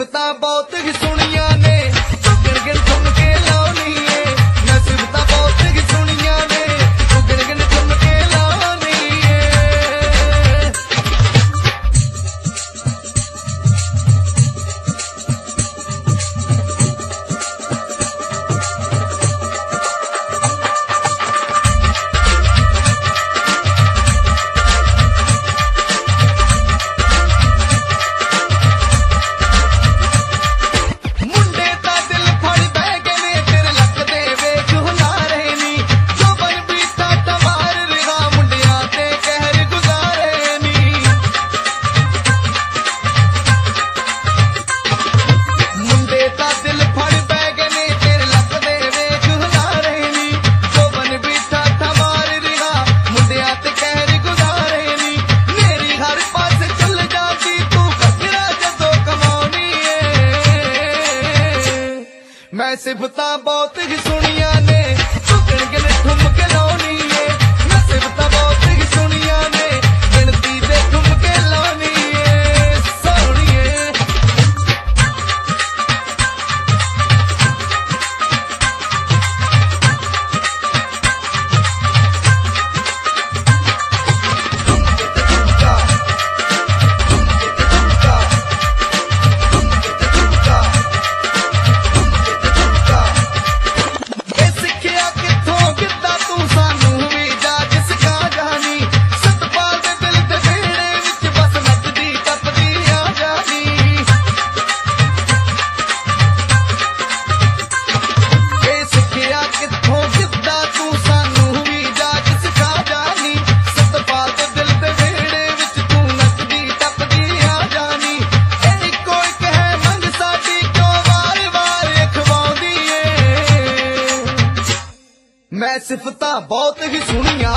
सिफतां बहुत ही सुनिया ने गिन गिन सुन के लाउनी है। मैं सिफतां बहुत ही सुनिया ने गिन गिन सुन के लाउनी है। मैं सिफतां बहुत ही सुनिया ने गिन गिन ठुमके लाउनी है। मैं सिफतां बहुत ही सुनिया ने गिनती दे ठुमके लाउनी है। सोहणीए मैं सिफतां बहुत ही सुनिया